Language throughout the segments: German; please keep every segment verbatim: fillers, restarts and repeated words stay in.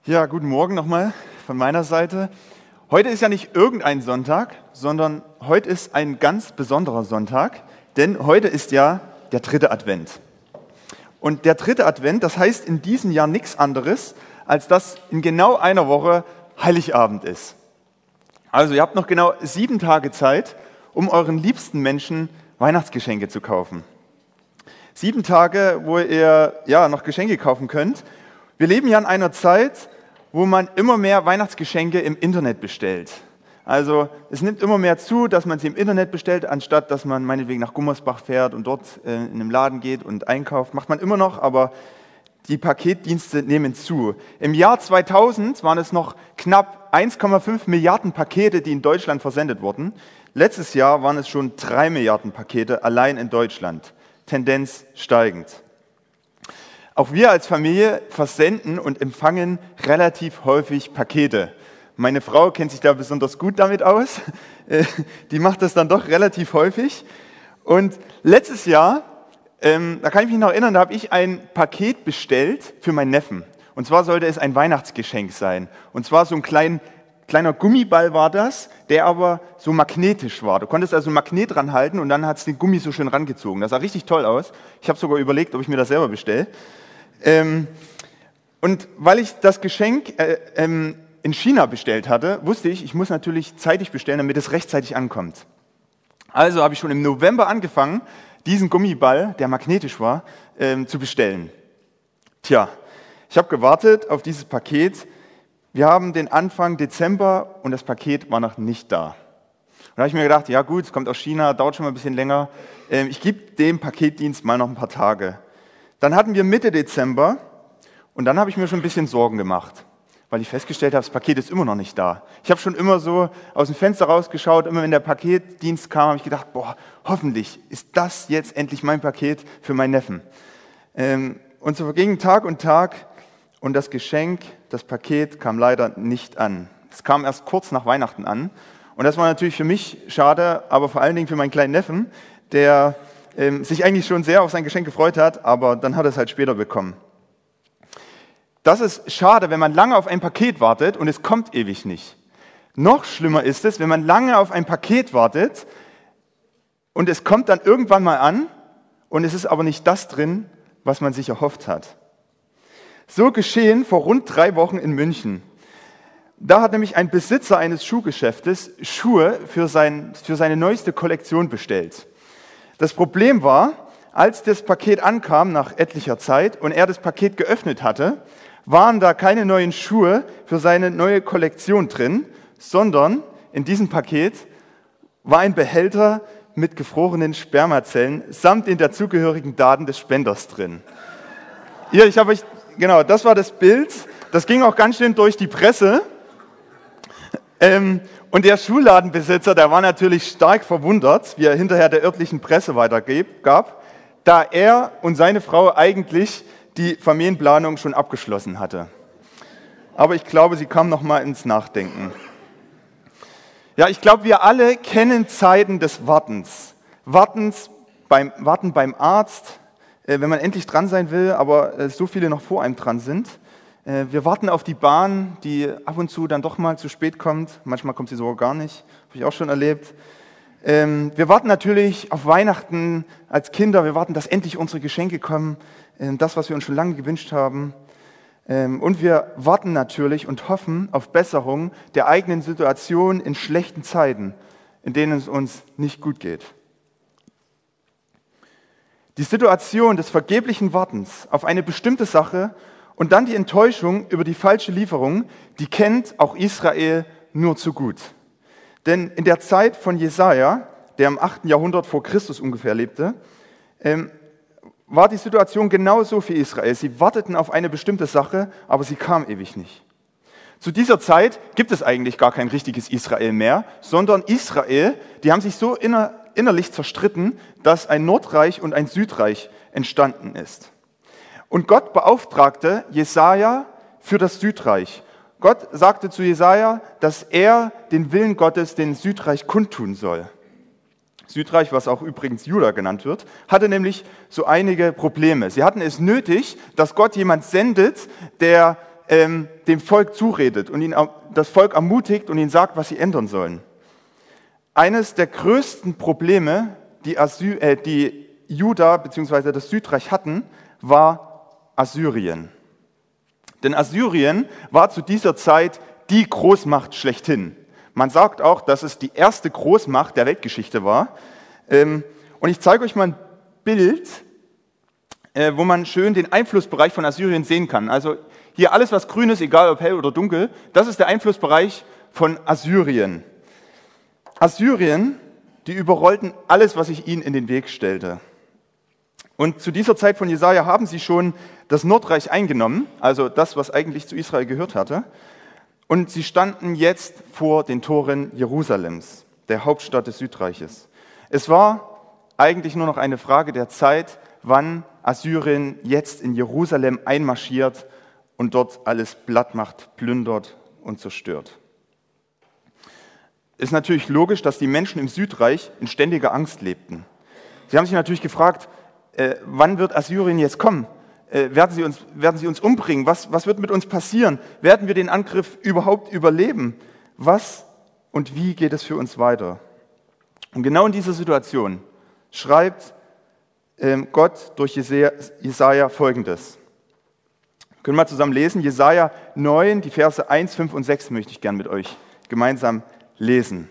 Ja, guten Morgen nochmal von meiner Seite. Heute ist ja nicht irgendein Sonntag, sondern heute ist ein ganz besonderer Sonntag, denn heute ist ja der dritte Advent. Und der dritte Advent, das heißt in diesem Jahr nichts anderes, als dass in genau einer Woche Heiligabend ist. Also ihr habt noch genau sieben Tage Zeit, um euren liebsten Menschen Weihnachtsgeschenke zu kaufen. Sieben Tage, wo ihr ja noch Geschenke kaufen könnt. Wir leben ja in einer Zeit, wo man immer mehr Weihnachtsgeschenke im Internet bestellt. Also es nimmt immer mehr zu, dass man sie im Internet bestellt, anstatt dass man meinetwegen nach Gummersbach fährt und dort äh, in einem Laden geht und einkauft. Macht man immer noch, aber die Paketdienste nehmen zu. Im Jahr zweitausend waren es noch knapp eins Komma fünf Milliarden Pakete, die in Deutschland versendet wurden. Letztes Jahr waren es schon drei Milliarden Pakete allein in Deutschland. Tendenz steigend. Auch wir als Familie versenden und empfangen relativ häufig Pakete. Meine Frau kennt sich da besonders gut damit aus. Die macht das dann doch relativ häufig. Und letztes Jahr, ähm, da kann ich mich noch erinnern, da habe ich ein Paket bestellt für meinen Neffen. Und zwar sollte es ein Weihnachtsgeschenk sein. Und zwar so ein klein, kleiner Gummiball war das, der aber so magnetisch war. Du konntest also ein Magnet dran halten und dann hat es den Gummi so schön rangezogen. Das sah richtig toll aus. Ich habe sogar überlegt, ob ich mir das selber bestelle. Ähm, und weil ich das Geschenk äh, ähm, in China bestellt hatte, wusste ich, ich muss natürlich zeitig bestellen, damit es rechtzeitig ankommt. Also habe ich schon im November angefangen, diesen Gummiball, der magnetisch war, ähm, zu bestellen. Tja, ich habe gewartet auf dieses Paket. Wir haben den Anfang Dezember und das Paket war noch nicht da. Und da habe ich mir gedacht, ja gut, es kommt aus China, dauert schon mal ein bisschen länger. Ähm, ich gebe dem Paketdienst mal noch ein paar Tage. Dann hatten wir Mitte Dezember und dann habe ich mir schon ein bisschen Sorgen gemacht, weil ich festgestellt habe, das Paket ist immer noch nicht da. Ich habe schon immer so aus dem Fenster rausgeschaut, immer wenn der Paketdienst kam, habe ich gedacht, boah, hoffentlich ist das jetzt endlich mein Paket für meinen Neffen. Ähm, und so vergingen Tag und Tag und das Geschenk, das Paket kam leider nicht an. Es kam erst kurz nach Weihnachten an und das war natürlich für mich schade, aber vor allen Dingen für meinen kleinen Neffen, der ähm, sich eigentlich schon sehr auf sein Geschenk gefreut hat, aber dann hat er es halt später bekommen. Das ist schade, wenn man lange auf ein Paket wartet und es kommt ewig nicht. Noch schlimmer ist es, wenn man lange auf ein Paket wartet und es kommt dann irgendwann mal an und es ist aber nicht das drin, was man sich erhofft hat. So geschehen vor rund drei Wochen in München. Da hat nämlich ein Besitzer eines Schuhgeschäftes Schuhe für, sein, für seine neueste Kollektion bestellt. Das Problem war, als das Paket ankam nach etlicher Zeit und er das Paket geöffnet hatte, waren da keine neuen Schuhe für seine neue Kollektion drin, sondern in diesem Paket war ein Behälter mit gefrorenen Spermazellen samt den dazugehörigen Daten des Spenders drin. Hier, ich habe euch, genau, das war das Bild. Das ging auch ganz schön durch die Presse. Ähm, und der Schuhladenbesitzer, der war natürlich stark verwundert, wie er hinterher der örtlichen Presse weitergab, da er und seine Frau eigentlich die Familienplanung schon abgeschlossen hatte. Aber ich glaube, sie kam noch mal ins Nachdenken. Ja, ich glaube, wir alle kennen Zeiten des Wartens. Wartens beim, Warten beim Arzt, äh, wenn man endlich dran sein will, aber äh, so viele noch vor einem dran sind. Äh, wir warten auf die Bahn, die ab und zu dann doch mal zu spät kommt. Manchmal kommt sie sogar gar nicht. Habe ich auch schon erlebt. Ähm, wir warten natürlich auf Weihnachten als Kinder. Wir warten, dass endlich unsere Geschenke kommen. Das, was wir uns schon lange gewünscht haben. Und wir warten natürlich und hoffen auf Besserung der eigenen Situation in schlechten Zeiten, in denen es uns nicht gut geht. Die Situation des vergeblichen Wartens auf eine bestimmte Sache und dann die Enttäuschung über die falsche Lieferung, die kennt auch Israel nur zu gut. Denn in der Zeit von Jesaja, der im achten Jahrhundert vor Christus ungefähr lebte, war die Situation genauso für Israel. Sie warteten auf eine bestimmte Sache, aber sie kam ewig nicht. Zu dieser Zeit gibt es eigentlich gar kein richtiges Israel mehr, sondern Israel, die haben sich so inner, innerlich zerstritten, dass ein Nordreich und ein Südreich entstanden ist. Und Gott beauftragte Jesaja für das Südreich. Gott sagte zu Jesaja, dass er den Willen Gottes dem Südreich kundtun soll. Südreich, was auch übrigens Juda genannt wird, hatte nämlich so einige Probleme. Sie hatten es nötig, dass Gott jemand sendet, der ähm, dem Volk zuredet und ihn, das Volk ermutigt und ihnen sagt, was sie ändern sollen. Eines der größten Probleme, die, Asy- äh, die Juda bzw. das Südreich hatten, war Assyrien. Denn Assyrien war zu dieser Zeit die Großmacht schlechthin. Man sagt auch, dass es die erste Großmacht der Weltgeschichte war. Ähm, und ich zeige euch mal ein Bild, äh, wo man schön den Einflussbereich von Assyrien sehen kann. Also hier alles, was grün ist, egal ob hell oder dunkel, das ist der Einflussbereich von Assyrien. Assyrien, die überrollten alles, was sich ihnen in den Weg stellte. Und zu dieser Zeit von Jesaja haben sie schon das Nordreich eingenommen, also das, was eigentlich zu Israel gehört hatte. Und sie standen jetzt vor den Toren Jerusalems, der Hauptstadt des Südreiches. Es war eigentlich nur noch eine Frage der Zeit, wann Assyrien jetzt in Jerusalem einmarschiert und dort alles platt macht, plündert und zerstört. Es ist natürlich logisch, dass die Menschen im Südreich in ständiger Angst lebten. Sie haben sich natürlich gefragt, äh, wann wird Assyrien jetzt kommen? Äh, werden sie uns, werden sie uns umbringen? Was, was wird mit uns passieren? Werden wir den Angriff überhaupt überleben? Was und wie geht es für uns weiter? Und genau in dieser Situation schreibt ähm, Gott durch Jesaja, Jesaja Folgendes. Können wir zusammen lesen? Jesaja neun, die Verse eins, fünf und sechs möchte ich gern mit euch gemeinsam lesen.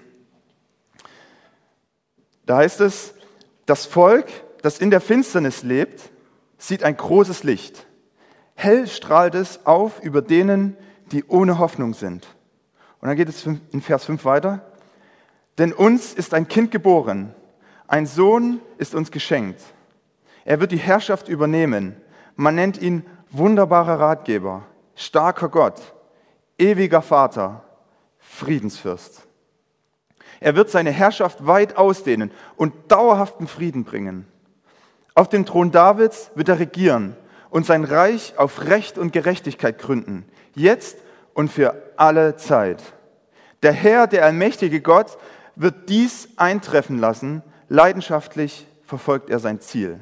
Da heißt es, das Volk, das in der Finsternis lebt, sieht ein großes Licht. Hell strahlt es auf über denen, die ohne Hoffnung sind. Und dann geht es in Vers fünf weiter. Denn uns ist ein Kind geboren, ein Sohn ist uns geschenkt. Er wird die Herrschaft übernehmen. Man nennt ihn wunderbarer Ratgeber, starker Gott, ewiger Vater, Friedensfürst. Er wird seine Herrschaft weit ausdehnen und dauerhaften Frieden bringen. Auf dem Thron Davids wird er regieren und sein Reich auf Recht und Gerechtigkeit gründen, jetzt und für alle Zeit. Der Herr, der allmächtige Gott, wird dies eintreffen lassen. Leidenschaftlich verfolgt er sein Ziel.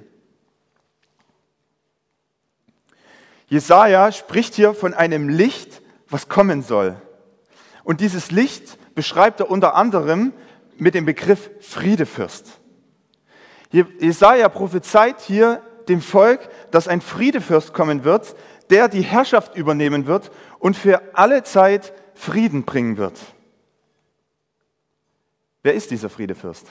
Jesaja spricht hier von einem Licht, was kommen soll. Und dieses Licht beschreibt er unter anderem mit dem Begriff Friedefürst. Jesaja prophezeit hier dem Volk, dass ein Friedefürst kommen wird, der die Herrschaft übernehmen wird und für alle Zeit Frieden bringen wird. Wer ist dieser Friedefürst?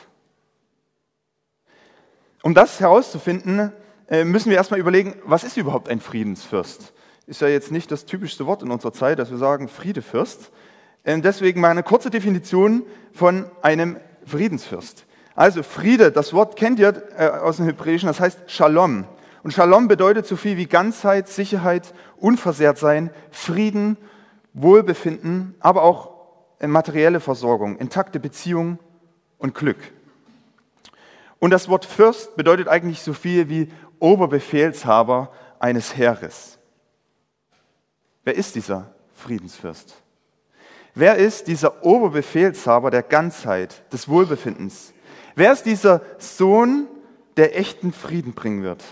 Um das herauszufinden, müssen wir erstmal überlegen, was ist überhaupt ein Friedensfürst? Ist ja jetzt nicht das typischste Wort in unserer Zeit, dass wir sagen Friedefürst. Deswegen mal eine kurze Definition von einem Friedensfürst. Also Friede, das Wort kennt ihr aus dem Hebräischen, das heißt Shalom. Und Shalom bedeutet so viel wie Ganzheit, Sicherheit, Unversehrtsein, Frieden, Wohlbefinden, aber auch materielle Versorgung, intakte Beziehung und Glück. Und das Wort Fürst bedeutet eigentlich so viel wie Oberbefehlshaber eines Heeres. Wer ist dieser Friedensfürst? Wer ist dieser Oberbefehlshaber der Ganzheit, des Wohlbefindens? Wer ist dieser Sohn, der echten Frieden bringen wird?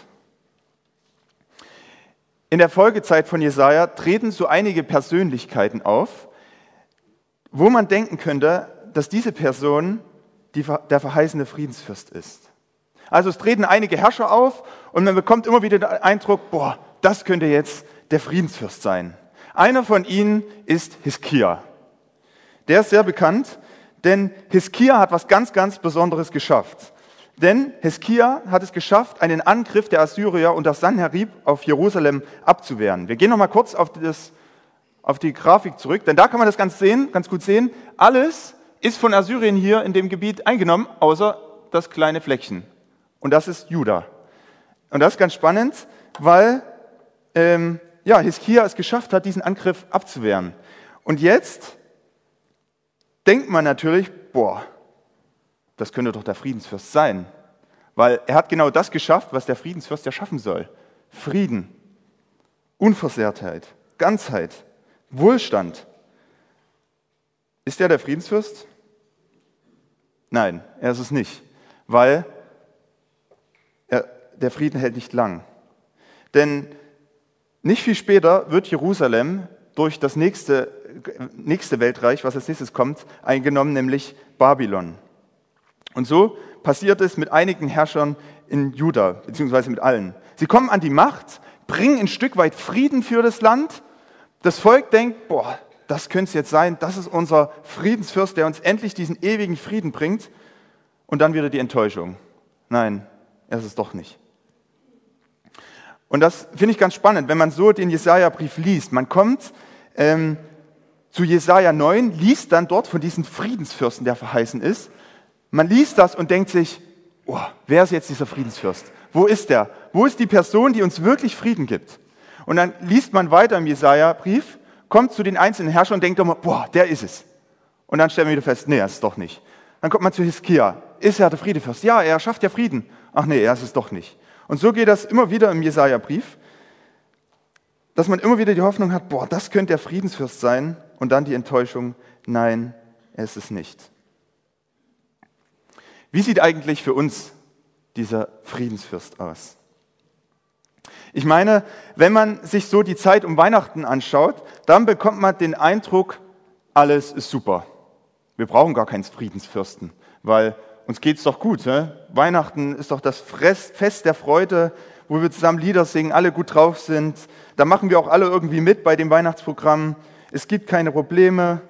In der Folgezeit von Jesaja treten so einige Persönlichkeiten auf, wo man denken könnte, dass diese Person die, der verheißene Friedensfürst ist. Also es treten einige Herrscher auf und man bekommt immer wieder den Eindruck, boah, das könnte jetzt der Friedensfürst sein. Einer von ihnen ist Hiskia. Der ist sehr bekannt, denn Hiskia hat was ganz, ganz Besonderes geschafft. Denn Hiskia hat es geschafft, einen Angriff der Assyrier unter Sanherib auf Jerusalem abzuwehren. Wir gehen noch mal kurz auf, das, auf die Grafik zurück, denn da kann man das ganz, sehen, ganz gut sehen. Alles ist von Assyrien hier in dem Gebiet eingenommen, außer das kleine Fleckchen. Und das ist Juda. Und das ist ganz spannend, weil ähm, ja, Hiskia es geschafft hat, diesen Angriff abzuwehren. Und jetzt denkt man natürlich, boah, das könnte doch der Friedensfürst sein. Weil er hat genau das geschafft, was der Friedensfürst ja schaffen soll. Frieden, Unversehrtheit, Ganzheit, Wohlstand. Ist er der Friedensfürst? Nein, er ist es nicht. Weil er, der Frieden hält nicht lang. Denn nicht viel später wird Jerusalem durch das nächste, nächste Weltreich, was als nächstes kommt, eingenommen, nämlich Babylon. Und so passiert es mit einigen Herrschern in Juda, beziehungsweise mit allen. Sie kommen an die Macht, bringen ein Stück weit Frieden für das Land. Das Volk denkt, boah, das könnte es jetzt sein, das ist unser Friedensfürst, der uns endlich diesen ewigen Frieden bringt. Und dann wieder die Enttäuschung. Nein, er ist es doch nicht. Und das finde ich ganz spannend, wenn man so den Jesaja-Brief liest. Man kommt ähm, zu Jesaja neun, liest dann dort von diesem Friedensfürsten, der verheißen ist. Man liest das und denkt sich, oh, wer ist jetzt dieser Friedensfürst? Wo ist der? Wo ist die Person, die uns wirklich Frieden gibt? Und dann liest man weiter im Jesaja-Brief, kommt zu den einzelnen Herrschern und denkt immer, boah, der ist es. Und dann stellen wir wieder fest, nee, er ist es doch nicht. Dann kommt man zu Hiskia. Ist er der Friedefürst? Ja, er schafft ja Frieden. Ach nee, er ist es doch nicht. Und so geht das immer wieder im Jesaja-Brief, dass man immer wieder die Hoffnung hat, boah, das könnte der Friedensfürst sein. Und dann die Enttäuschung, nein, er ist es nicht. Wie sieht eigentlich für uns dieser Friedensfürst aus? Ich meine, wenn man sich so die Zeit um Weihnachten anschaut, dann bekommt man den Eindruck, alles ist super. Wir brauchen gar keinen Friedensfürsten, weil uns geht's doch gut. Ne? Weihnachten ist doch das Fest der Freude, wo wir zusammen Lieder singen, alle gut drauf sind. Da machen wir auch alle irgendwie mit bei dem Weihnachtsprogramm. Es gibt keine Probleme.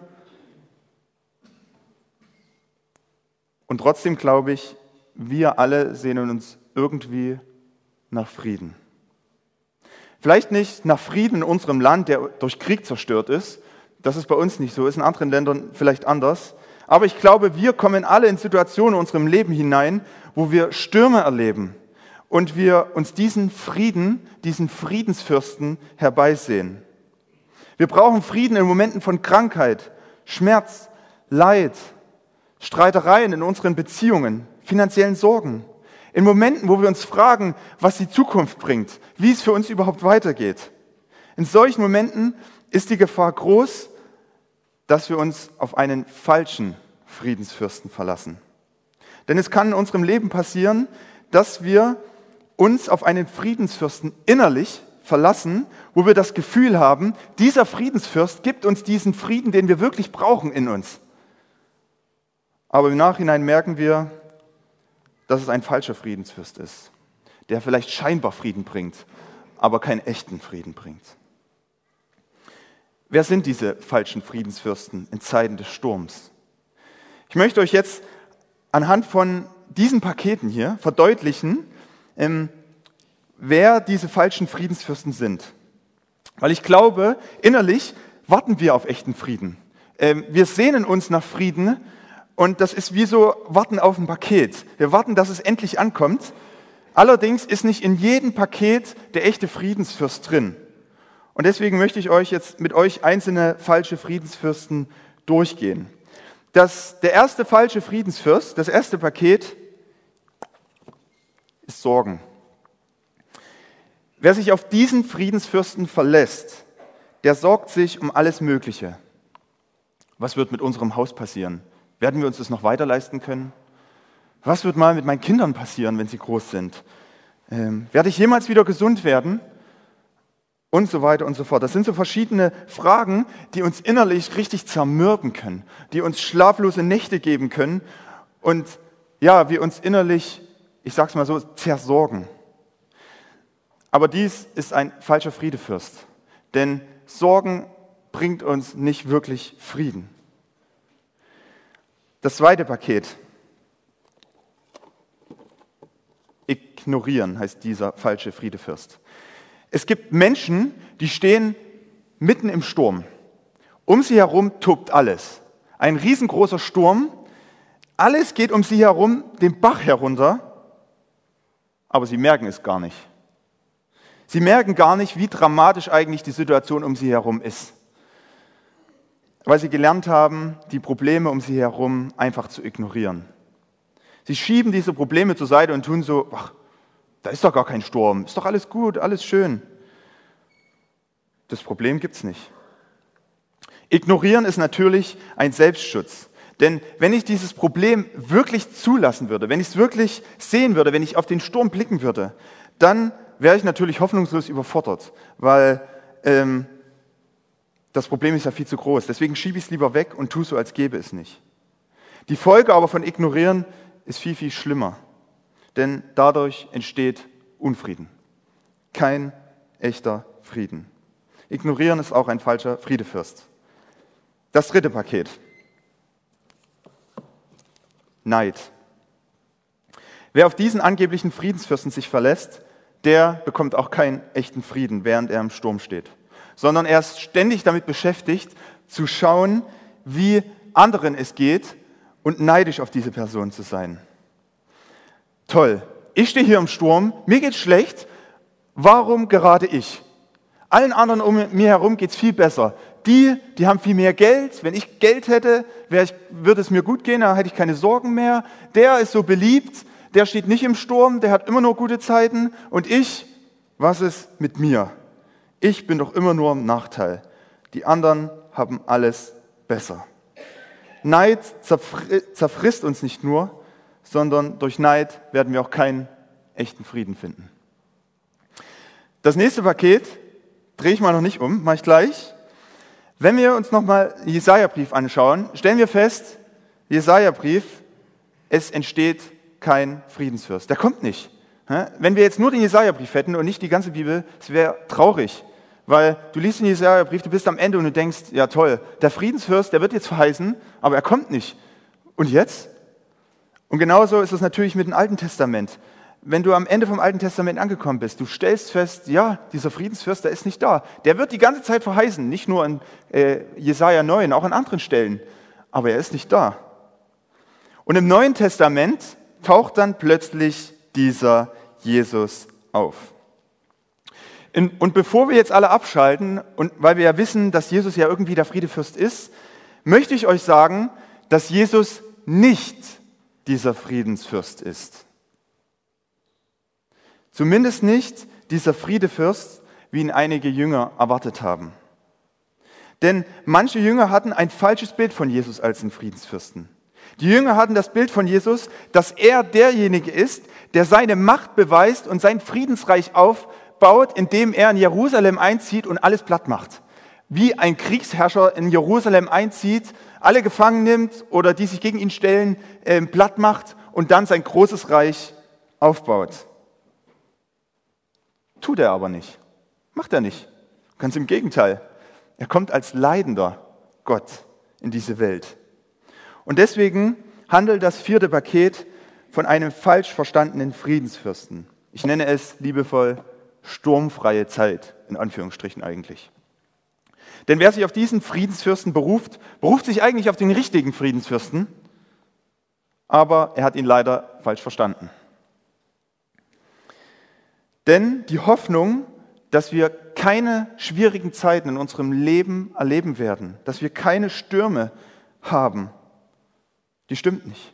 Und trotzdem glaube ich, wir alle sehnen uns irgendwie nach Frieden. Vielleicht nicht nach Frieden in unserem Land, der durch Krieg zerstört ist. Das ist bei uns nicht so, ist in anderen Ländern vielleicht anders. Aber ich glaube, wir kommen alle in Situationen in unserem Leben hinein, wo wir Stürme erleben und wir uns diesen Frieden, diesen Friedensfürsten herbeisehen. Wir brauchen Frieden in Momenten von Krankheit, Schmerz, Leid, Streitereien in unseren Beziehungen, finanziellen Sorgen. In Momenten, wo wir uns fragen, was die Zukunft bringt, wie es für uns überhaupt weitergeht. In solchen Momenten ist die Gefahr groß, dass wir uns auf einen falschen Friedensfürsten verlassen. Denn es kann in unserem Leben passieren, dass wir uns auf einen Friedensfürsten innerlich verlassen, wo wir das Gefühl haben, dieser Friedensfürst gibt uns diesen Frieden, den wir wirklich brauchen in uns. Aber im Nachhinein merken wir, dass es ein falscher Friedensfürst ist, der vielleicht scheinbar Frieden bringt, aber keinen echten Frieden bringt. Wer sind diese falschen Friedensfürsten in Zeiten des Sturms? Ich möchte euch jetzt anhand von diesen Paketen hier verdeutlichen, ähm, wer diese falschen Friedensfürsten sind. Weil ich glaube, innerlich warten wir auf echten Frieden. Ähm, wir sehnen uns nach Frieden und das ist wie so Warten auf ein Paket. Wir warten, dass es endlich ankommt. Allerdings ist nicht in jedem Paket der echte Friedensfürst drin. Und deswegen möchte ich euch jetzt mit euch einzelne falsche Friedensfürsten durchgehen. Das, der erste falsche Friedensfürst, das erste Paket, ist Sorgen. Wer sich auf diesen Friedensfürsten verlässt, der sorgt sich um alles Mögliche. Was wird mit unserem Haus passieren? Werden wir uns das noch weiter leisten können? Was wird mal mit meinen Kindern passieren, wenn sie groß sind? Ähm, werde ich jemals wieder gesund werden? Und so weiter und so fort. Das sind so verschiedene Fragen, die uns innerlich richtig zermürben können, die uns schlaflose Nächte geben können und ja, wir uns innerlich, ich sag's mal so, zersorgen. Aber dies ist ein falscher Friedefürst, denn Sorgen bringt uns nicht wirklich Frieden. Das zweite Paket. Ignorieren heißt dieser falsche Friedefürst. Es gibt Menschen, die stehen mitten im Sturm. Um sie herum tobt alles. Ein riesengroßer Sturm. Alles geht um sie herum den Bach herunter, aber sie merken es gar nicht. Sie merken gar nicht, wie dramatisch eigentlich die Situation um sie herum ist. Weil sie gelernt haben, die Probleme um sie herum einfach zu ignorieren. Sie schieben diese Probleme zur Seite und tun so, ach, da ist doch gar kein Sturm, ist doch alles gut, alles schön. Das Problem gibt's nicht. Ignorieren ist natürlich ein Selbstschutz. Denn wenn ich dieses Problem wirklich zulassen würde, wenn ich es wirklich sehen würde, wenn ich auf den Sturm blicken würde, dann wäre ich natürlich hoffnungslos überfordert, weil ähm, Das Problem ist ja viel zu groß, deswegen schiebe ich es lieber weg und tue so, als gäbe es nicht. Die Folge aber von Ignorieren ist viel, viel schlimmer, denn dadurch entsteht Unfrieden. Kein echter Frieden. Ignorieren ist auch ein falscher Friedefürst. Das dritte Paket. Neid. Wer auf diesen angeblichen Friedensfürsten sich verlässt, der bekommt auch keinen echten Frieden, während er im Sturm steht, sondern er ist ständig damit beschäftigt, zu schauen, wie anderen es geht und neidisch auf diese Person zu sein. Toll, ich stehe hier im Sturm, mir geht's schlecht, warum gerade ich? Allen anderen um mir herum geht's viel besser. Die, die haben viel mehr Geld. Wenn ich Geld hätte, wäre ich, würde es mir gut gehen, da hätte ich keine Sorgen mehr. Der ist so beliebt, der steht nicht im Sturm, der hat immer nur gute Zeiten. Und ich, was ist mit mir? Ich bin doch immer nur im Nachteil. Die anderen haben alles besser. Neid zerfr- zerfrisst uns nicht nur, sondern durch Neid werden wir auch keinen echten Frieden finden. Das nächste Paket drehe ich mal noch nicht um, mache ich gleich. Wenn wir uns nochmal den Jesaja-Brief anschauen, stellen wir fest, Jesaja-Brief, es entsteht kein Friedensfürst. Der kommt nicht. Wenn wir jetzt nur den Jesaja-Brief hätten und nicht die ganze Bibel, es wäre traurig, weil du liest den Jesaja-Brief, du bist am Ende und du denkst, ja toll, der Friedensfürst, der wird jetzt verheißen, aber er kommt nicht. Und jetzt? Und genauso ist es natürlich mit dem Alten Testament. Wenn du am Ende vom Alten Testament angekommen bist, du stellst fest, ja, dieser Friedensfürst, der ist nicht da. Der wird die ganze Zeit verheißen, nicht nur in äh, Jesaja neun, auch an anderen Stellen. Aber er ist nicht da. Und im Neuen Testament taucht dann plötzlich dieser Jesus auf. In, und bevor wir jetzt alle abschalten, und weil wir ja wissen, dass Jesus ja irgendwie der Friedefürst ist, möchte ich euch sagen, dass Jesus nicht dieser Friedensfürst ist. Zumindest nicht dieser Friedefürst, wie ihn einige Jünger erwartet haben. Denn manche Jünger hatten ein falsches Bild von Jesus als den Friedensfürsten. Die Jünger hatten das Bild von Jesus, dass er derjenige ist, der seine Macht beweist und sein Friedensreich aufbaut, indem er in Jerusalem einzieht und alles platt macht. Wie ein Kriegsherrscher in Jerusalem einzieht, alle gefangen nimmt oder die sich gegen ihn stellen, äh, platt macht und dann sein großes Reich aufbaut. Tut er aber nicht. Macht er nicht. Ganz im Gegenteil. Er kommt als leidender Gott in diese Welt. Und deswegen handelt das vierte Paket von einem falsch verstandenen Friedensfürsten. Ich nenne es liebevoll sturmfreie Zeit, in Anführungsstrichen eigentlich. Denn wer sich auf diesen Friedensfürsten beruft, beruft sich eigentlich auf den richtigen Friedensfürsten, aber er hat ihn leider falsch verstanden. Denn die Hoffnung, dass wir keine schwierigen Zeiten in unserem Leben erleben werden, dass wir keine Stürme haben, die stimmt nicht.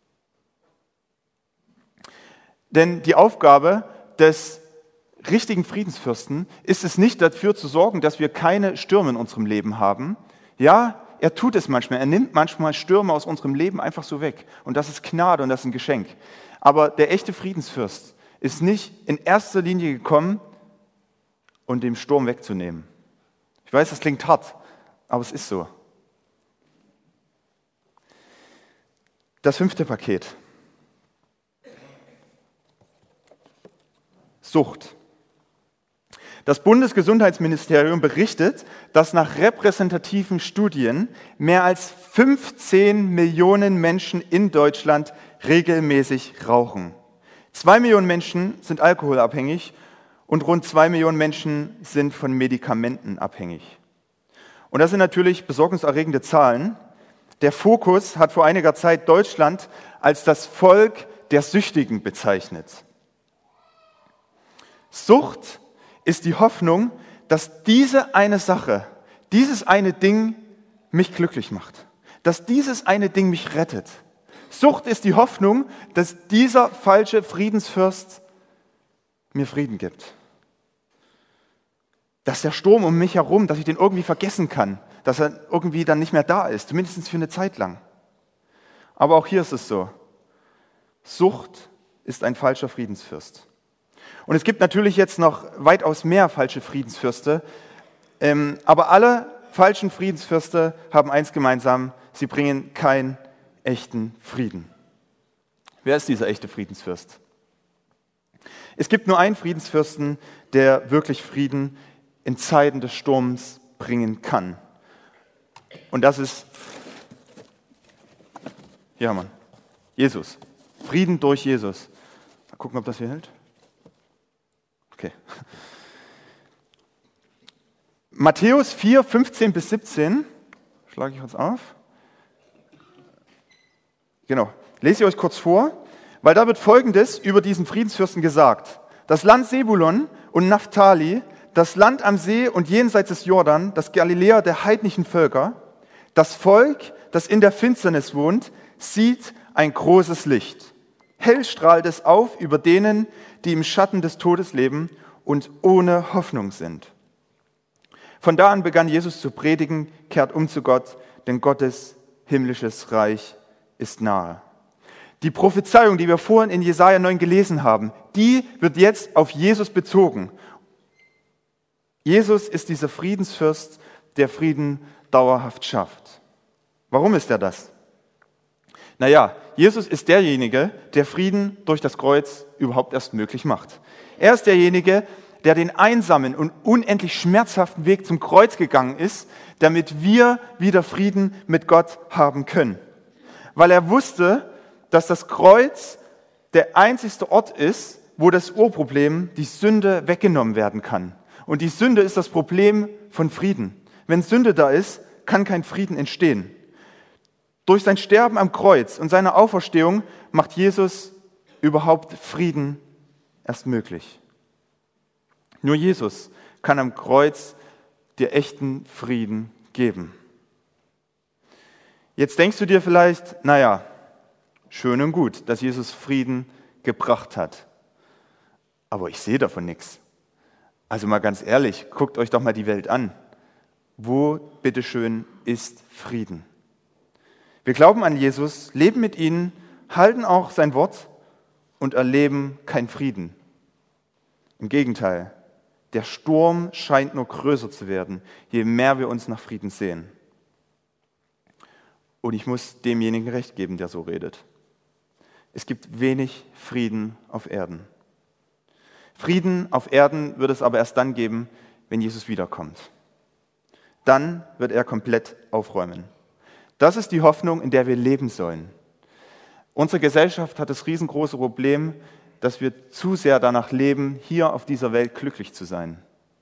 Denn die Aufgabe des richtigen Friedensfürsten ist es nicht, dafür zu sorgen, dass wir keine Stürme in unserem Leben haben. Ja, er tut es manchmal. Er nimmt manchmal Stürme aus unserem Leben einfach so weg. Und das ist Gnade und das ist ein Geschenk. Aber der echte Friedensfürst ist nicht in erster Linie gekommen, um den Sturm wegzunehmen. Ich weiß, das klingt hart, aber es ist so. Das fünfte Paket. Sucht. Das Bundesgesundheitsministerium berichtet, dass nach repräsentativen Studien mehr als fünfzehn Millionen Menschen in Deutschland regelmäßig rauchen. Zwei Millionen Menschen sind alkoholabhängig und rund zwei Millionen Menschen sind von Medikamenten abhängig. Und das sind natürlich besorgniserregende Zahlen. Der Fokus hat vor einiger Zeit Deutschland als das Volk der Süchtigen bezeichnet. Sucht ist die Hoffnung, dass diese eine Sache, dieses eine Ding mich glücklich macht, dass dieses eine Ding mich rettet. Sucht ist die Hoffnung, dass dieser falsche Friedensfürst mir Frieden gibt. Dass der Sturm um mich herum, dass ich den irgendwie vergessen kann, dass er irgendwie dann nicht mehr da ist, zumindest für eine Zeit lang. Aber auch hier ist es so. Sucht ist ein falscher Friedensfürst. Und es gibt natürlich jetzt noch weitaus mehr falsche Friedensfürste, ähm, aber alle falschen Friedensfürste haben eins gemeinsam, sie bringen keinen echten Frieden. Wer ist dieser echte Friedensfürst? Es gibt nur einen Friedensfürsten, der wirklich Frieden in Zeiten des Sturms bringen kann. Und das ist, ja Mann, Jesus. Frieden durch Jesus. Mal gucken, ob das hier hält. Okay. Matthäus vier, fünfzehn bis siebzehn, schlage ich uns auf. Genau, lese ich euch kurz vor, weil da wird Folgendes über diesen Friedensfürsten gesagt. Das Land Sebulon und Naphtali, das Land am See und jenseits des Jordan, das Galiläa der heidnischen Völker, das Volk, das in der Finsternis wohnt, sieht ein großes Licht. Hell strahlt es auf über denen, die im Schatten des Todes leben und ohne Hoffnung sind. Von da an begann Jesus zu predigen, kehrt um zu Gott, denn Gottes himmlisches Reich ist nahe. Die Prophezeiung, die wir vorhin in Jesaja neun gelesen haben, die wird jetzt auf Jesus bezogen. Jesus ist dieser Friedensfürst, der Frieden dauerhaft schafft. Warum ist er das? Naja, Jesus ist derjenige, der Frieden durch das Kreuz überhaupt erst möglich macht. Er ist derjenige, der den einsamen und unendlich schmerzhaften Weg zum Kreuz gegangen ist, damit wir wieder Frieden mit Gott haben können. Weil er wusste, dass das Kreuz der einzigste Ort ist, wo das Urproblem, die Sünde, weggenommen werden kann. Und die Sünde ist das Problem von Frieden. Wenn Sünde da ist, kann kein Frieden entstehen. Durch sein Sterben am Kreuz und seine Auferstehung macht Jesus überhaupt Frieden erst möglich. Nur Jesus kann am Kreuz dir echten Frieden geben. Jetzt denkst du dir vielleicht, naja, schön und gut, dass Jesus Frieden gebracht hat. Aber ich sehe davon nichts. Also mal ganz ehrlich, guckt euch doch mal die Welt an. Wo, bitteschön, ist Frieden? Wir glauben an Jesus, leben mit ihm, halten auch sein Wort und erleben keinen Frieden. Im Gegenteil, der Sturm scheint nur größer zu werden, je mehr wir uns nach Frieden sehen. Und ich muss demjenigen recht geben, der so redet. Es gibt wenig Frieden auf Erden. Frieden auf Erden wird es aber erst dann geben, wenn Jesus wiederkommt. Dann wird er komplett aufräumen. Das ist die Hoffnung, in der wir leben sollen. Unsere Gesellschaft hat das riesengroße Problem, dass wir zu sehr danach leben, hier auf dieser Welt glücklich zu sein.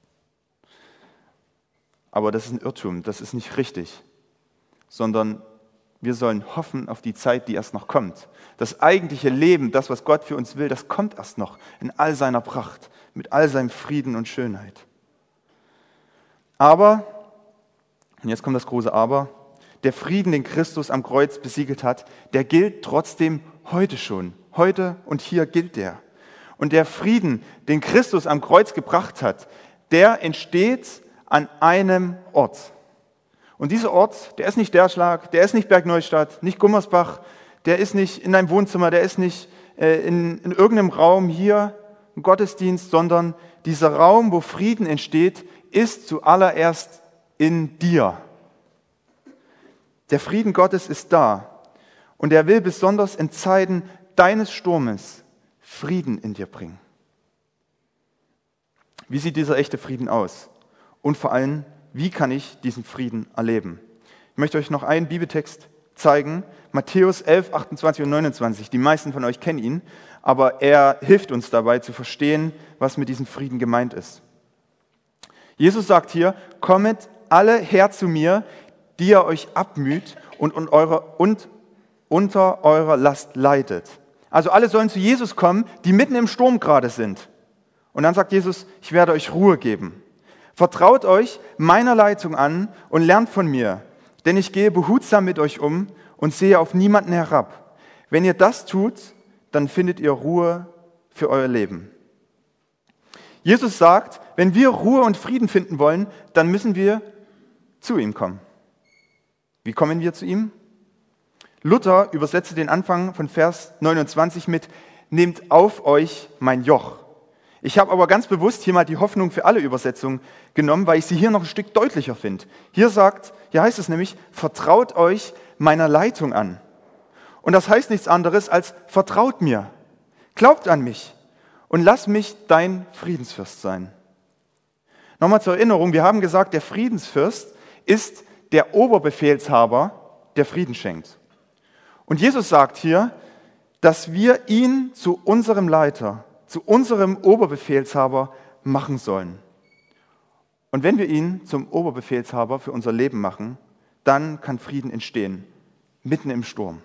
Aber das ist ein Irrtum, das ist nicht richtig, sondern wir sollen hoffen auf die Zeit, die erst noch kommt. Das eigentliche Leben, das, was Gott für uns will, das kommt erst noch in all seiner Pracht, mit all seinem Frieden und Schönheit. Aber, und jetzt kommt das große Aber, der Frieden, den Christus am Kreuz besiegelt hat, der gilt trotzdem heute schon. Heute und hier gilt der. Und der Frieden, den Christus am Kreuz gebracht hat, der entsteht an einem Ort. Und dieser Ort, der ist nicht Derschlag, der ist nicht Bergneustadt, nicht Gummersbach, der ist nicht in deinem Wohnzimmer, der ist nicht äh, in, in irgendeinem Raum hier im Gottesdienst, sondern dieser Raum, wo Frieden entsteht, ist zuallererst in dir. Der Frieden Gottes ist da und er will besonders in Zeiten deines Sturmes Frieden in dir bringen. Wie sieht dieser echte Frieden aus? Und vor allem, wie kann ich diesen Frieden erleben? Ich möchte euch noch einen Bibeltext zeigen, Matthäus elf, achtundzwanzig und neunundzwanzig. Die meisten von euch kennen ihn, aber er hilft uns dabei zu verstehen, was mit diesem Frieden gemeint ist. Jesus sagt hier, kommet alle her zu mir, die ihr euch abmüht und, und, eure, und unter eurer Last leidet. Also alle sollen zu Jesus kommen, die mitten im Sturm gerade sind. Und dann sagt Jesus, ich werde euch Ruhe geben. Vertraut euch meiner Leitung an und lernt von mir, denn ich gehe behutsam mit euch um und sehe auf niemanden herab. Wenn ihr das tut, dann findet ihr Ruhe für euer Leben. Jesus sagt, wenn wir Ruhe und Frieden finden wollen, dann müssen wir zu ihm kommen. Wie kommen wir zu ihm? Luther übersetzte den Anfang von Vers neunundzwanzig mit, nehmt auf euch mein Joch. Ich habe aber ganz bewusst hier mal die Hoffnung für alle Übersetzungen genommen, weil ich sie hier noch ein Stück deutlicher finde. Hier sagt, hier heißt es nämlich, vertraut euch meiner Leitung an. Und das heißt nichts anderes als vertraut mir, glaubt an mich und lass mich dein Friedensfürst sein. Nochmal zur Erinnerung, wir haben gesagt, der Friedensfürst ist der Oberbefehlshaber, der Frieden schenkt. Und Jesus sagt hier, dass wir ihn zu unserem Leiter, zu unserem Oberbefehlshaber machen sollen. Und wenn wir ihn zum Oberbefehlshaber für unser Leben machen, dann kann Frieden entstehen, mitten im Sturm.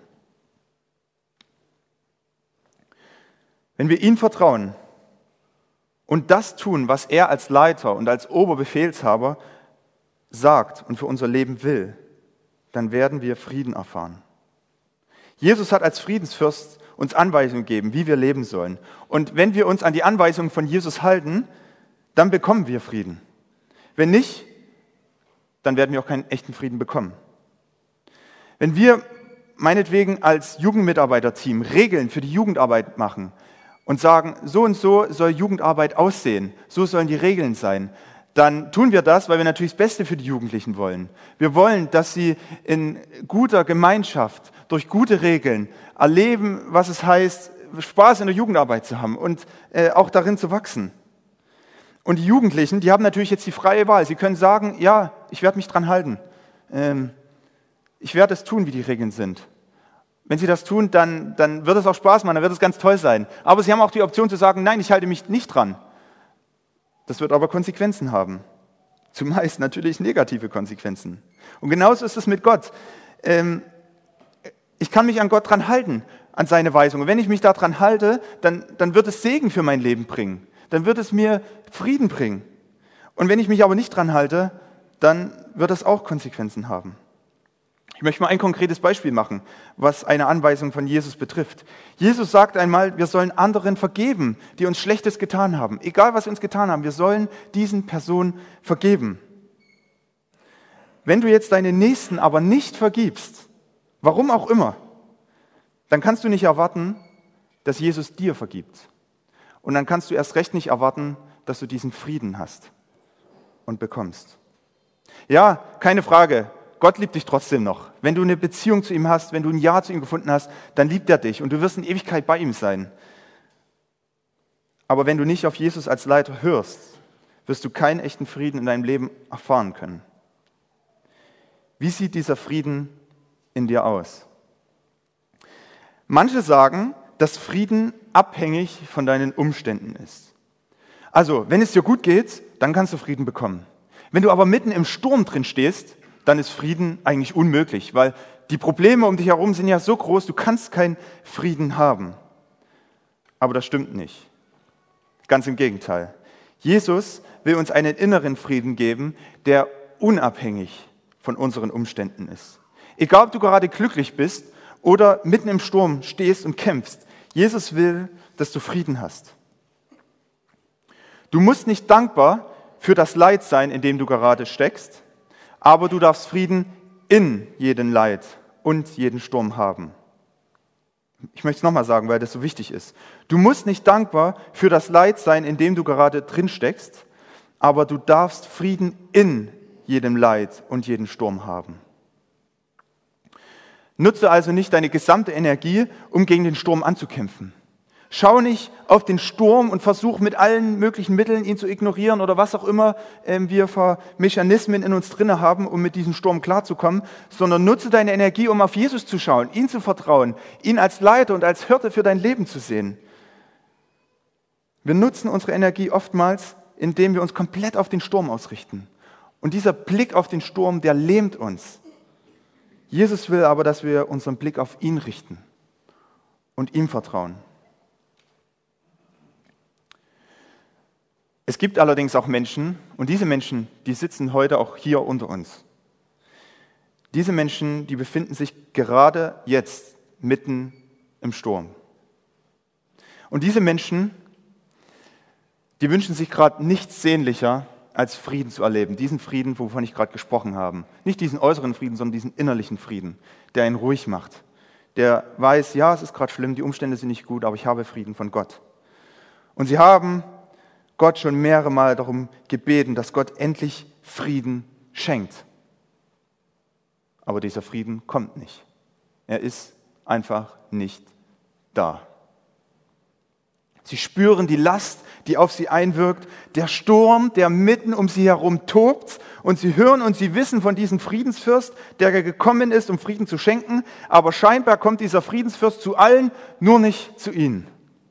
Wenn wir ihm vertrauen und das tun, was er als Leiter und als Oberbefehlshaber sagt und für unser Leben will, dann werden wir Frieden erfahren. Jesus hat als Friedensfürst uns Anweisungen gegeben, wie wir leben sollen. Und wenn wir uns an die Anweisungen von Jesus halten, dann bekommen wir Frieden. Wenn nicht, dann werden wir auch keinen echten Frieden bekommen. Wenn wir meinetwegen als Jugendmitarbeiterteam Regeln für die Jugendarbeit machen und sagen, so und so soll Jugendarbeit aussehen, so sollen die Regeln sein, dann tun wir das, weil wir natürlich das Beste für die Jugendlichen wollen. Wir wollen, dass sie in guter Gemeinschaft, durch gute Regeln erleben, was es heißt, Spaß in der Jugendarbeit zu haben und äh, auch darin zu wachsen. Und die Jugendlichen, die haben natürlich jetzt die freie Wahl. Sie können sagen, ja, ich werde mich dran halten. Ähm, ich werde es tun, wie die Regeln sind. Wenn sie das tun, dann, dann wird es auch Spaß machen, dann wird es ganz toll sein. Aber sie haben auch die Option zu sagen, nein, ich halte mich nicht dran. Das wird aber Konsequenzen haben. Zumeist natürlich negative Konsequenzen. Und genauso ist es mit Gott. Ähm, ich kann mich an Gott dran halten, an seine Weisungen. Wenn ich mich daran halte, dann, dann wird es Segen für mein Leben bringen. Dann wird es mir Frieden bringen. Und wenn ich mich aber nicht dran halte, dann wird es auch Konsequenzen haben. Ich möchte mal ein konkretes Beispiel machen, was eine Anweisung von Jesus betrifft. Jesus sagt einmal, wir sollen anderen vergeben, die uns Schlechtes getan haben. Egal, was sie uns getan haben, wir sollen diesen Personen vergeben. Wenn du jetzt deinen Nächsten aber nicht vergibst, warum auch immer, dann kannst du nicht erwarten, dass Jesus dir vergibt. Und dann kannst du erst recht nicht erwarten, dass du diesen Frieden hast und bekommst. Ja, keine Frage. Gott liebt dich trotzdem noch. Wenn du eine Beziehung zu ihm hast, wenn du ein Ja zu ihm gefunden hast, dann liebt er dich und du wirst in Ewigkeit bei ihm sein. Aber wenn du nicht auf Jesus als Leiter hörst, wirst du keinen echten Frieden in deinem Leben erfahren können. Wie sieht dieser Frieden in dir aus? Manche sagen, dass Frieden abhängig von deinen Umständen ist. Also, wenn es dir gut geht, dann kannst du Frieden bekommen. Wenn du aber mitten im Sturm drin stehst, dann ist Frieden eigentlich unmöglich, weil die Probleme um dich herum sind ja so groß, du kannst keinen Frieden haben. Aber das stimmt nicht. Ganz im Gegenteil. Jesus will uns einen inneren Frieden geben, der unabhängig von unseren Umständen ist. Egal, ob du gerade glücklich bist oder mitten im Sturm stehst und kämpfst, Jesus will, dass du Frieden hast. Du musst nicht dankbar für das Leid sein, in dem du gerade steckst, aber du darfst Frieden in jedem Leid und jeden Sturm haben. Ich möchte es nochmal sagen, weil das so wichtig ist. Du musst nicht dankbar für das Leid sein, in dem du gerade drin steckst, aber du darfst Frieden in jedem Leid und jeden Sturm haben. Nutze also nicht deine gesamte Energie, um gegen den Sturm anzukämpfen. Schau nicht auf den Sturm und versuch mit allen möglichen Mitteln, ihn zu ignorieren oder was auch immer ähm, wir für Mechanismen in uns drin haben, um mit diesem Sturm klarzukommen, sondern nutze deine Energie, um auf Jesus zu schauen, ihn zu vertrauen, ihn als Leiter und als Hirte für dein Leben zu sehen. Wir nutzen unsere Energie oftmals, indem wir uns komplett auf den Sturm ausrichten. Und dieser Blick auf den Sturm, der lähmt uns. Jesus will aber, dass wir unseren Blick auf ihn richten und ihm vertrauen. Es gibt allerdings auch Menschen, und diese Menschen, die sitzen heute auch hier unter uns. Diese Menschen, die befinden sich gerade jetzt mitten im Sturm. Und diese Menschen, die wünschen sich gerade nichts sehnlicher, als Frieden zu erleben. Diesen Frieden, wovon ich gerade gesprochen habe. Nicht diesen äußeren Frieden, sondern diesen innerlichen Frieden, der ihn ruhig macht. Der weiß, ja, es ist gerade schlimm, die Umstände sind nicht gut, aber ich habe Frieden von Gott. Und sie haben Gott schon mehrere Mal darum gebeten, dass Gott endlich Frieden schenkt. Aber dieser Frieden kommt nicht. Er ist einfach nicht da. Sie spüren die Last, die auf sie einwirkt, der Sturm, der mitten um sie herum tobt, und sie hören und sie wissen von diesem Friedensfürst, der gekommen ist, um Frieden zu schenken, aber scheinbar kommt dieser Friedensfürst zu allen, nur nicht zu ihnen.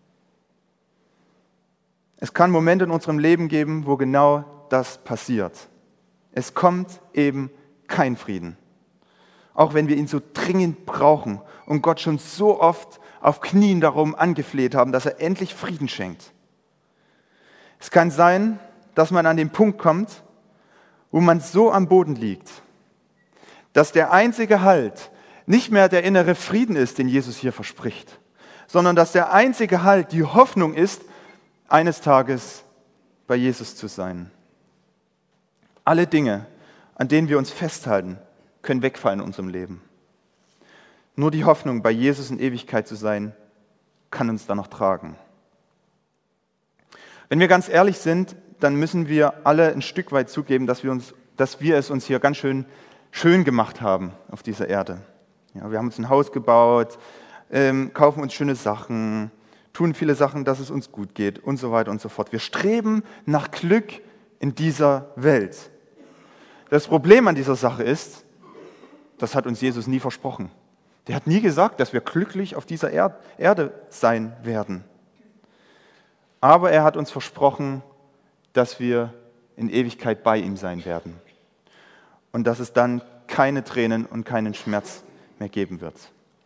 Es kann Momente in unserem Leben geben, wo genau das passiert. Es kommt eben kein Frieden. Auch wenn wir ihn so dringend brauchen und Gott schon so oft auf Knien darum angefleht haben, dass er endlich Frieden schenkt. Es kann sein, dass man an den Punkt kommt, wo man so am Boden liegt, dass der einzige Halt nicht mehr der innere Frieden ist, den Jesus hier verspricht, sondern dass der einzige Halt die Hoffnung ist, eines Tages bei Jesus zu sein. Alle Dinge, an denen wir uns festhalten, können wegfallen in unserem Leben. Nur die Hoffnung, bei Jesus in Ewigkeit zu sein, kann uns da noch tragen. Wenn wir ganz ehrlich sind, dann müssen wir alle ein Stück weit zugeben, dass wir, uns, dass wir es uns hier ganz schön schön gemacht haben auf dieser Erde. Ja, wir haben uns ein Haus gebaut, ähm, kaufen uns schöne Sachen, tun viele Sachen, dass es uns gut geht und so weiter und so fort. Wir streben nach Glück in dieser Welt. Das Problem an dieser Sache ist, das hat uns Jesus nie versprochen. Der hat nie gesagt, dass wir glücklich auf dieser Erde sein werden. Aber er hat uns versprochen, dass wir in Ewigkeit bei ihm sein werden. Und dass es dann keine Tränen und keinen Schmerz mehr geben wird.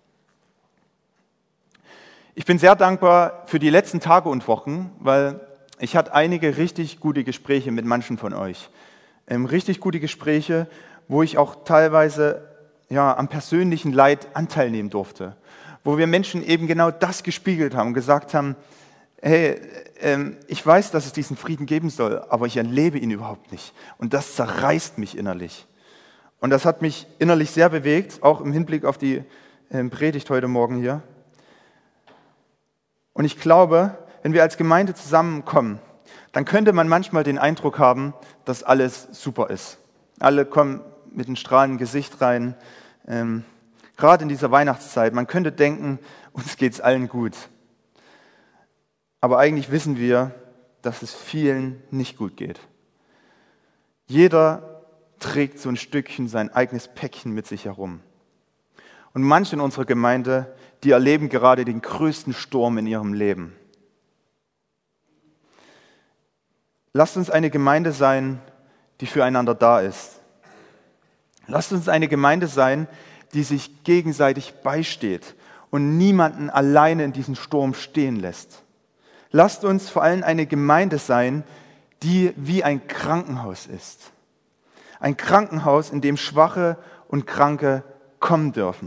Ich bin sehr dankbar für die letzten Tage und Wochen, weil ich hatte einige richtig gute Gespräche mit manchen von euch. Ähm, richtig gute Gespräche, wo ich auch teilweise ja, am persönlichen Leid Anteil nehmen durfte. Wo wir Menschen eben genau das gespiegelt haben und gesagt haben, hey, ähm, ich weiß, dass es diesen Frieden geben soll, aber ich erlebe ihn überhaupt nicht. Und das zerreißt mich innerlich. Und das hat mich innerlich sehr bewegt, auch im Hinblick auf die ähm, Predigt heute Morgen hier. Und ich glaube, wenn wir als Gemeinde zusammenkommen, dann könnte man manchmal den Eindruck haben, dass alles super ist. Alle kommen mit einem strahlenden Gesicht rein, ähm, gerade in dieser Weihnachtszeit. Man könnte denken, uns geht es allen gut. Aber eigentlich wissen wir, dass es vielen nicht gut geht. Jeder trägt so ein Stückchen sein eigenes Päckchen mit sich herum. Und manche in unserer Gemeinde, die erleben gerade den größten Sturm in ihrem Leben. Lasst uns eine Gemeinde sein, die füreinander da ist. Lasst uns eine Gemeinde sein, die sich gegenseitig beisteht und niemanden alleine in diesem Sturm stehen lässt. Lasst uns vor allem eine Gemeinde sein, die wie ein Krankenhaus ist. Ein Krankenhaus, in dem Schwache und Kranke kommen dürfen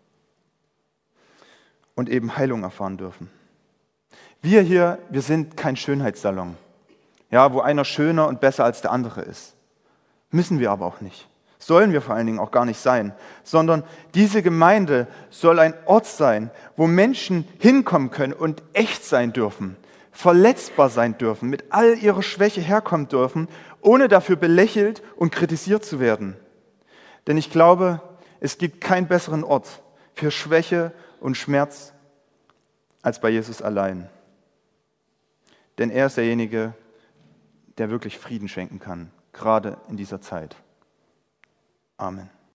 und eben Heilung erfahren dürfen. Wir hier, wir sind kein Schönheitssalon, ja, wo einer schöner und besser als der andere ist. Müssen wir aber auch nicht. Sollen wir vor allen Dingen auch gar nicht sein, sondern diese Gemeinde soll ein Ort sein, wo Menschen hinkommen können und echt sein dürfen, verletzbar sein dürfen, mit all ihrer Schwäche herkommen dürfen, ohne dafür belächelt und kritisiert zu werden. Denn ich glaube, es gibt keinen besseren Ort für Schwäche und Schmerz als bei Jesus allein. Denn er ist derjenige, der wirklich Frieden schenken kann, gerade in dieser Zeit. Amen.